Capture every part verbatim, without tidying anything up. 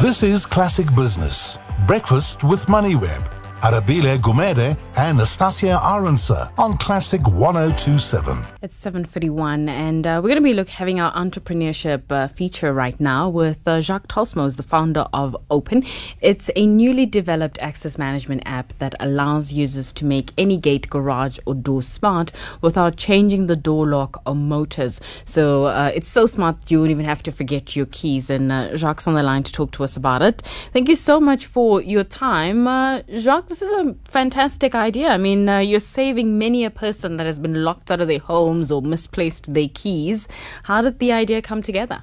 This is Classic Business, Breakfast with MoneyWeb. Arabile Gumede and Nastasia Aronsa on Classic one oh two point seven. It's seven fifty-one and uh, we're going to be look, having our entrepreneurship uh, feature right now with uh, Jacques Tolsmos, the founder of Open. It's a newly developed access management app that allows users to make any gate, garage or door smart without changing the door lock or motors. So uh, it's so smart you won't even have to forget your keys. And uh, Jacques on the line to talk to us about it. Thank you so much for your time. Uh, Jacques, this is a fantastic idea. I mean, uh, you're saving many a person that has been locked out of their homes or misplaced their keys. How did the idea come together?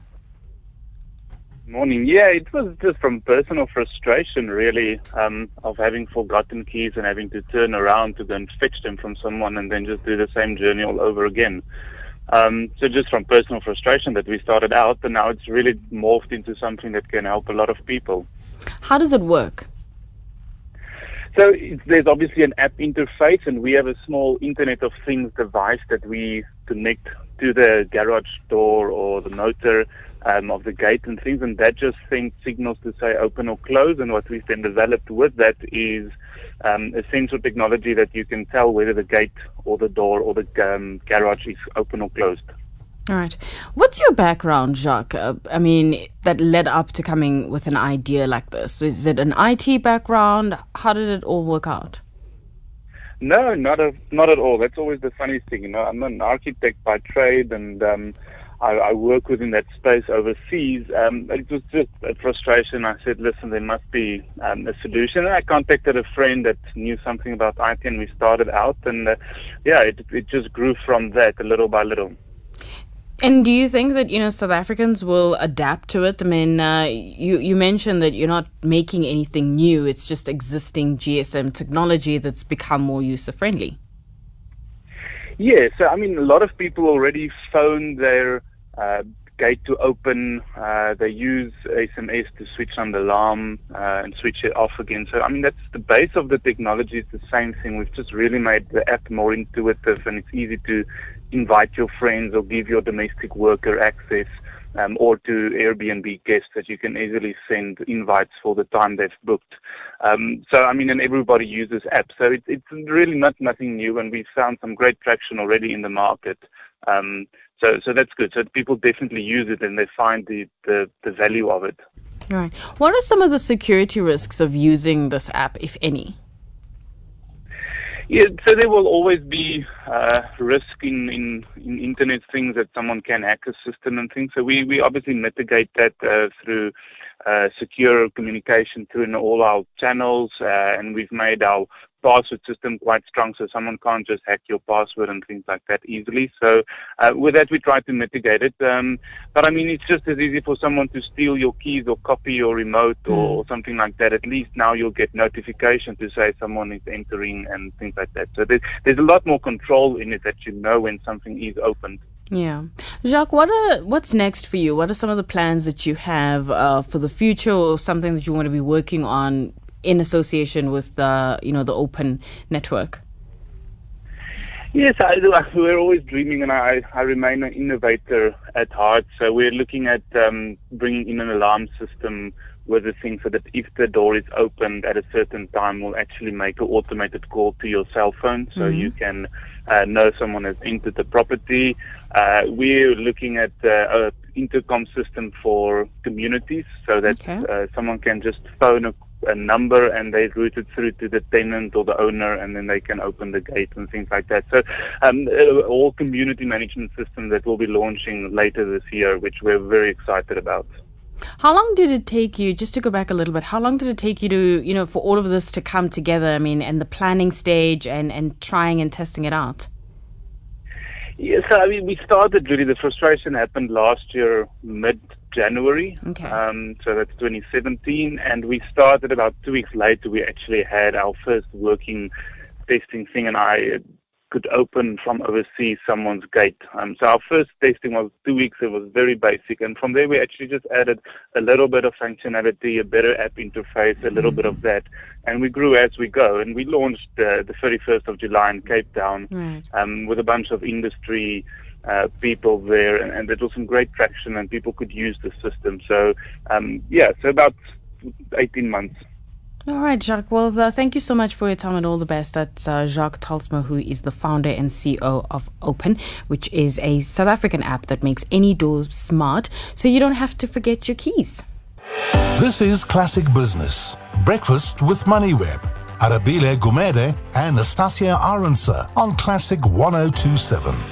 Morning. Yeah, it was just from personal frustration, really, um, of having forgotten keys and having to turn around to go and fetch them from someone and then just do the same journey all over again. Um, so just from personal frustration that we started out, and now it's really morphed into something that can help a lot of people. How does it work? So it's, there's obviously an app interface, and we have a small Internet of Things device that we connect to the garage door or the motor um, of the gate and things, and that just sends signals to say open or close. And what we've then developed with that is um, a sensor technology that you can tell whether the gate or the door or the um, garage is open or closed. All right. What's your background, Jacques? Uh, I mean, that led up to coming with an idea like this. Is it an I T background? How did it all work out? No, not a, not at all. That's always the funny thing. You know, I'm an architect by trade, and um, I, I work within that space overseas. Um, it was just a frustration. I said, listen, there must be um, a solution. And I contacted a friend that knew something about I T, and we started out. And uh, yeah, it, it just grew from that, little by little. And do you think that, you know, South Africans will adapt to it? I mean, uh, you, you mentioned that you're not making anything new. It's just existing G S M technology that's become more user-friendly. Yeah, so, I mean, a lot of people already phone their uh, gate to open. Uh, they use S M S to switch on the alarm uh, and switch it off again. So, I mean, that's the base of the technology. It's the same thing. We've just really made the app more intuitive, and it's easy to invite your friends or give your domestic worker access, um, or to Airbnb guests that you can easily send invites for the time they've booked. Um, so, I mean, and everybody uses apps. So it, it's really not nothing new, and we've found some great traction already in the market. Um, so, so that's good. So people definitely use it, and they find the, the, the value of it. All right. What are some of the security risks of using this app, if any? Yeah, so there will always be uh, risk in, in, in internet things that someone can hack a system and things. So we, we obviously mitigate that uh, through uh, secure communication through all our channels, uh, and we've made our password system quite strong, so someone can't just hack your password and things like that easily. So uh, with that, we try to mitigate it. Um, but I mean, it's just as easy for someone to steal your keys or copy your remote mm. or something like that. At least now you'll get notification to say someone is entering and things like that. So there's, there's a lot more control in it, that you know when something is opened. Yeah. Jacques, what are, what's next for you? What are some of the plans that you have uh, for the future, or something that you want to be working on in association with the, you know, the Open network? Yes, I do. We're always dreaming, and I, I remain an innovator at heart. So we're looking at um, bringing in an alarm system with the thing, so that if the door is opened at a certain time, we'll actually make an automated call to your cell phone, so mm-hmm. you can uh, know someone has entered the property. Uh, we're looking at uh, an intercom system for communities, so that okay. uh, someone can just phone a a number and they route it through to the tenant or the owner, and then they can open the gate and things like that. So um, all community management system that we'll be launching later this year, which we're very excited about. How long did it take you, just to go back a little bit, how long did it take you to, you know, for all of this to come together? I mean, and the planning stage and, and trying and testing it out? Yes, I mean, we started really, the frustration happened last year, mid-January. Okay. Um, so that's twenty seventeen. And we started about two weeks later, we actually had our first working testing thing, and I could open from overseas someone's gate. Um, so our first testing was two weeks. It was very basic. And from there, we actually just added a little bit of functionality, a better app interface, a little bit of that. And we grew as we go. And we launched uh, the thirty-first of July in Cape Town right. um, with a bunch of industry uh, people there. And, and there was some great traction, and people could use the system. So, um, yeah, so about eighteen months. All right, Jacques. Well, uh, thank you so much for your time and all the best. That's uh, Jacques Talsma, who is the founder and C E O of Open, which is a South African app that makes any door smart so you don't have to forget your keys. This is Classic Business. Breakfast with MoneyWeb. Arabile Gumede and Nastasia Arunsa on Classic one oh two seven.